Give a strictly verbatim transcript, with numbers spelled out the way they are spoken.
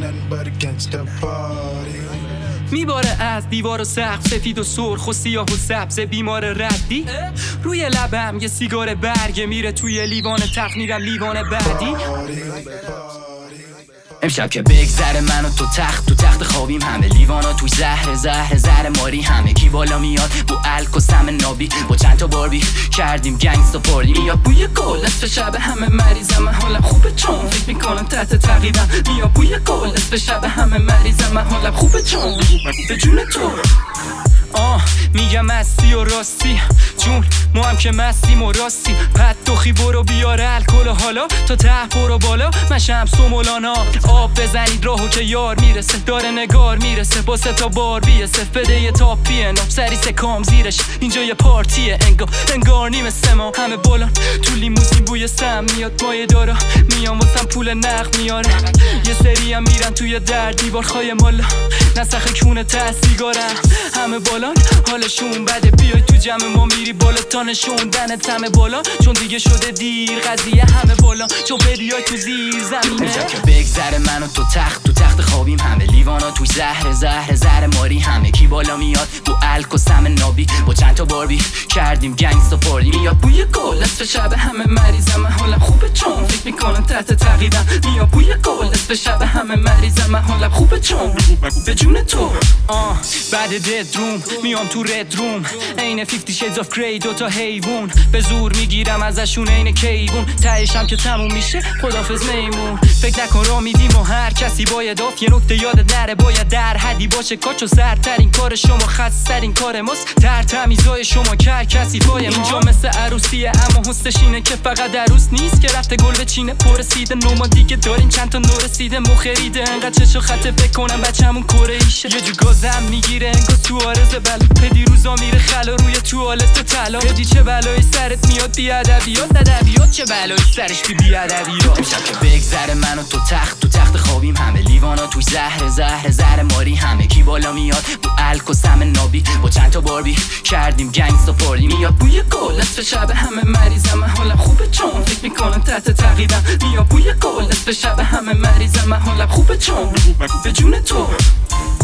nothing but a gangsta party. میباره از دیوار و سقف سفید و سرخ و سیاه و سبز بیمار ردی. روی لبم یه سیگار برگه میره توی لیوان تخت میرم لیوان بعدی. امشب که بگذره من و تو تخت تو تخت خوابیم، همه لیوانا توی زهر زهر زهر ماری، همه کی بالا میاد با الک و سم نابی، با چند تا باربی کردیم گنگستا پارتی. میاد بوی گل نصف شب همه مریضم، من حالم خوبه چون فکر میکنم تحت تعقیبم. میاد بوی گل نصف شب همه مریضم، من حالم خوبه چون به جون تو. آه میگم مستی و راستی جون ما هم که مستیم و راستی. پد دوخی برو بیار الکل حالا تا ته برو بالا. من شمس و مولانا آب بزنید راهو که یار میرسه، داره نگار میرسه با سه تا بار بیسه. بده یه تاپ پیه ناب سری سکام زیرش، اینجا یه پارتیه انگار انگار نیمه سما. همه بالان تو لیموزین بوی سم میاد مایه دارا، میام واسم پول نقد میاره. یه سری هم میرن توی در دیوار خای مالا، نسخ کونه تا سیگارم. همه بالان حالشون بده، بیای تو جمع ما میری بالا تا نشوندن تمه بالا. چون دیگه شده دیر قضیه همه بالا، چون بیای تو زیر زمینه. امشب که بگذره من و تو تخت تو تخت خوابیم، همه لیوانا توی زهر زهر زهر ماری، همه کی بالا میاد با الک و سم نابی، با چند تا باربی کردیم گنگستا پارتی. میاد بوی گل نصف شب همه مریضم، من حالم خوبه چون فکر میکنم تحت تعقیبم. میاد بوی گل نصف شب همه مریضم، من حالم خوبه چون به جون تو. آه بعد دد روم میام تو رد روم، عین فیفتی شیدز آف گری، دوتا حیوون به زور میگیرم ازشون عین کیوون. تهشم که تموم میشه خدافظ میمون. فکر نکن را میدیم و هر کسی باید آف، یه نکته یادت نره باید در حدی باشه. کاچو سرترین کار شما خسترین کار ماست، در تمیزای شما کر کسی پای ما. اینجا مثل عروسیه اما حسش اینه که فقط عروس نیست که رفته گل به چینه پرسیده. نوما دیگه داریم چند تا نورسیده مخریده، انقدر چشو خطه بکنم بچه‌مون کره ایشه. یه جو گازم میگیره انگار تو آرزه بلا، پدی روزا میره خلا روی توالت طلا. پدی چه بلایی سرت میاد بی ادبیات، ادبیات چه بلایی سرش بی بی ادبیات. امشب که بگذره من و تو تخت تو تخت خوابیم، همه لیوانا توی زهر زهر زهر ماری، همه کی بالا میاد با الک و سم نابی، با چند تا باربی کردیم گنگستا پارتی. میاد بوی گل نصف شب همه مریضم، من حالم خوبه چون فکر میکنم تحت تعقیبم. میاد بوی گل نصف شب همه مریضم، من حالم خوبه چون به جون تو.